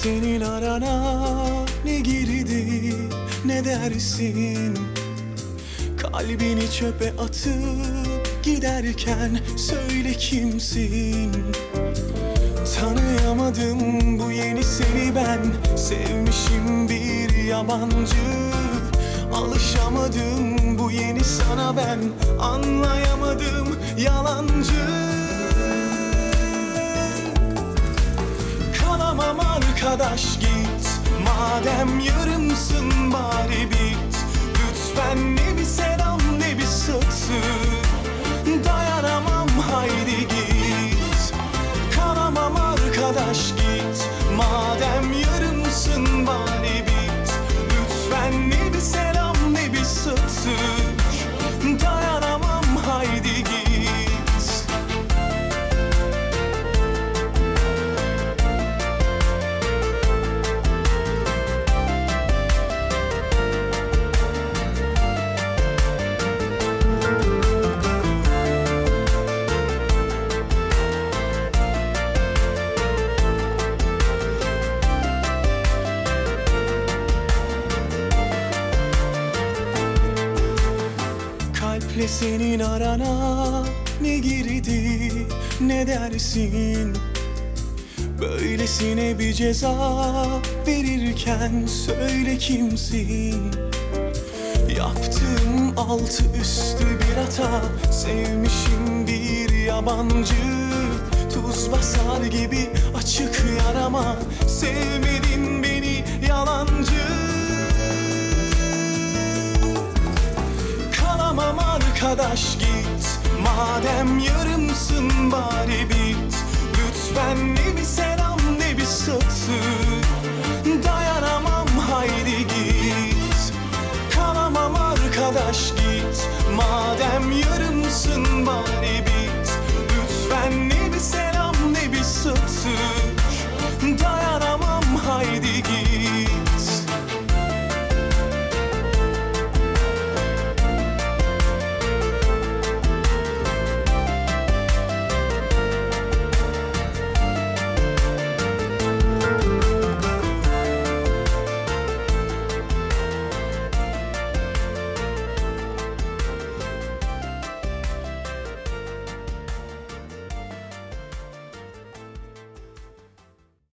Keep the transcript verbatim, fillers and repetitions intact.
senin arana ne girdi ne dersin? Kalbini çöpe atıp giderken söyle kimsin? Tanıyamadım bu yeni seni ben, sevmişim bir yabancı. Alışamadım bu yeni sana ben, anlayamadım yalancı. Kalamam arkadaş git, madem yarımsın bari bit. Lütfen ne bir selam ne bir satır, dayanamam haydi git. Kalamam arkadaş git, madem yarımsın bari bit. Lütfen ne bir selam ne bir satır, dayanamam haydi git. Kalple senin arana ne girdi ne dersin? Böylesine bir ceza verirken söyle kimsin? Yaptığım altı üstü bir hata, sevmişim bir yabancı. Tuz basar gibi açık yarama, sevmedin beni yalancı. Kalamam arkadaş git, madem yarımsın bari bit. Lütfen ne bir selam ne bir satır,